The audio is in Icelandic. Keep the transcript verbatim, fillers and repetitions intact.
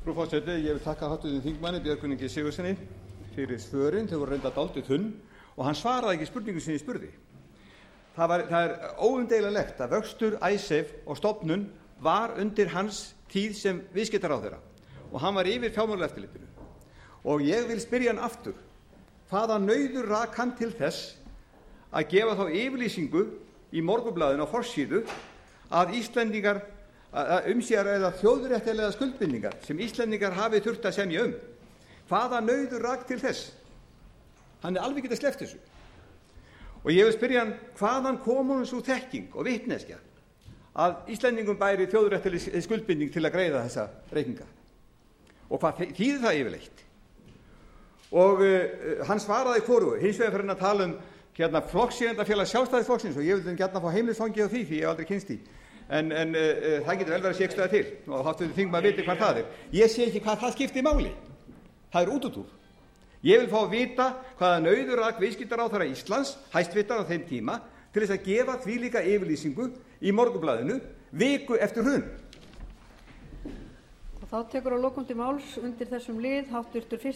Frú forseti, ég vil þakka háttvirtum þingmanni Björgvini G Sigurðssyni fyrir svörin. Þau voru reyndar dálítið þunn og hann svaraði ekki spurningu sem ég spurði. Það, var, það er óumdeilanlegt að vöxtur Icesave og stofnun var undir hans tíð sem viðskiptaráðherra og hann var yfir fjármálaeftirlitinu. Og ég vil spyrja hann aftur, hvaða nauður rak hann til þess að gefa þá yfirlýsingu í Morgunblaðinu á forsíðu að Íslendingar um sig að ræða þjóðréttarlegar skuldbindingar sem Íslendingar hafi þurft að semja um. Hvaða nauður rak til þess? Hann er alveg getað sleppt þessu. Og ég vil spyrja hann, hvaðan kom honum sú þekking og vitneskja að Íslendingum bæri þjóðréttarleg skuldbinding til að greiða þessa reikninga? Og hvað þýðir það yfirleitt? Og uh, hann svaraði hvorugu, hins vegar fyrir hann að tala um hérna flokksíðendafélag Sjálfstæðisflokksins og ég vil gjarna fá heimilisfangið á því því ég hef aldrei kynnst því. En, en uh, það getur vel verið að sé ekstraða til og háttvirtur þingmaður viti hvað það er. Ég sé ekki hvað það skiptir máli. Það er útúrdúr. Ég vil fá að vita hvaða nauður rak viðskiptaráðherra Íslands, hæstvirtan á þeim tíma, til þess að gefa þvílíka yfirlýsingu í Morgunblaðinu viku eftir hrun. Og þá tekur að lokum til máls undir þessum lið háttvirtur